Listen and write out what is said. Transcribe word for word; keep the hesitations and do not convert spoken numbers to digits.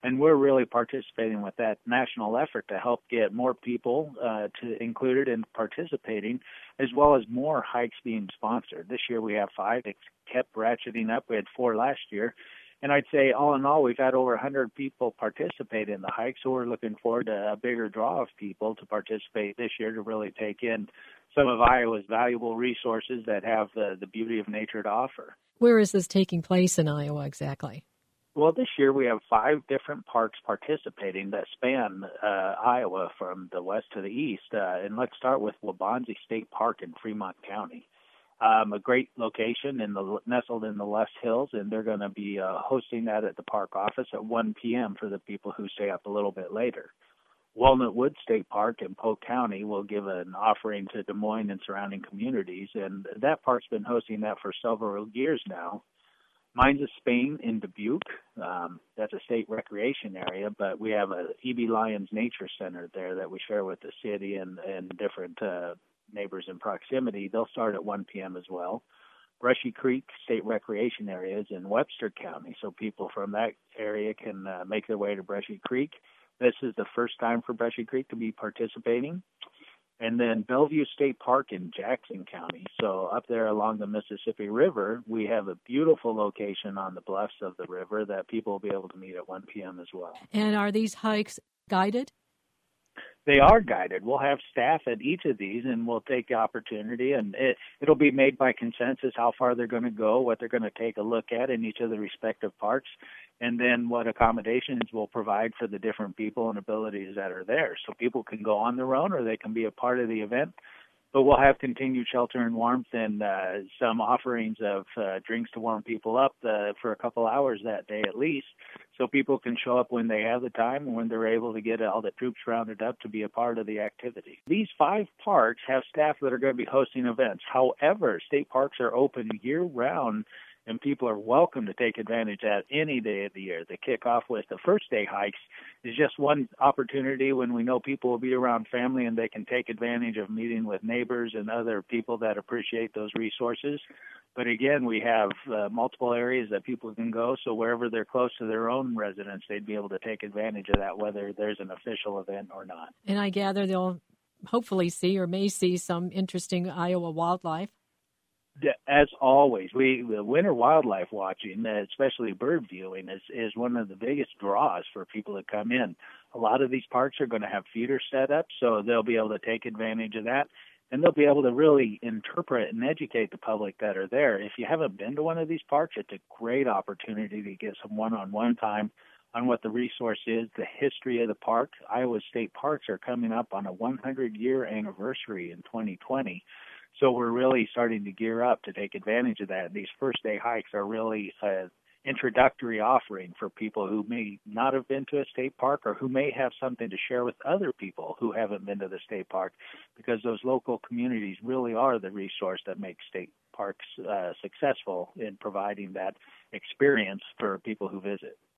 And we're really participating with that national effort to help get more people uh, to included and participating, as well as more hikes being sponsored. This year we have five. It kept ratcheting up. We had four last year. And I'd say all in all, we've had over one hundred people participate in the hike, so we're looking forward to a bigger draw of people to participate this year to really take in some of Iowa's valuable resources that have the, the beauty of nature to offer. Where is this taking place in Iowa exactly? Well, this year we have five different parks participating that span uh, Iowa from the west to the east. Uh, and let's start with Waubonsie State Park in Fremont County. Um, a great location in the nestled in the Les Hills, and they're going to be uh, hosting that at the park office at one p.m. for the people who stay up a little bit later. Walnut Wood State Park in Polk County will give an offering to Des Moines and surrounding communities, and that park's been hosting that for several years now. Mines of Spain in Dubuque, um, that's a state recreation area, but we have a E B. Lyons Nature Center there that we share with the city and, and different uh, neighbors in proximity. They'll start at one p.m. as well. Brushy Creek State Recreation Area is in Webster County, so people from that area can uh, make their way to Brushy Creek. This is the first time for Brushy Creek to be participating. And then Bellevue State Park in Jackson County. So up there along the Mississippi River, we have a beautiful location on the bluffs of the river that people will be able to meet at one p.m. as well. And are these hikes guided? They are guided. We'll have staff at each of these, and we'll take the opportunity, and it, it'll be made by consensus how far they're going to go, what they're going to take a look at in each of the respective parks, and then what accommodations we'll provide for the different people and abilities that are there. So people can go on their own or they can be a part of the event. But we'll have continued shelter and warmth and uh, some offerings of uh, drinks to warm people up uh, for a couple hours that day at least, so people can show up when they have the time and when they're able to get all the troops rounded up to be a part of the activity. These five parks have staff that are going to be hosting events. However, state parks are open year-round, and people are welcome to take advantage at any day of the year. The kickoff with the first day hikes is just one opportunity when we know people will be around family and they can take advantage of meeting with neighbors and other people that appreciate those resources. But again, we have uh, multiple areas that people can go, so wherever they're close to their own residence, they'd be able to take advantage of that, whether there's an official event or not. And I gather they'll hopefully see or may see some interesting Iowa wildlife. As always, we the winter wildlife watching, especially bird viewing, is, is one of the biggest draws for people to come in. A lot of these parks are going to have feeders set up, so they'll be able to take advantage of that, and they'll be able to really interpret and educate the public that are there. If you haven't been to one of these parks, it's a great opportunity to get some one-on-one time on what the resource is, the history of the park. Iowa State Parks are coming up on a one hundred year anniversary in twenty twenty. So we're really starting to gear up to take advantage of that. These first day hikes are really an introductory offering for people who may not have been to a state park or who may have something to share with other people who haven't been to the state park, because those local communities really are the resource that makes state parks uh, successful in providing that experience for people who visit.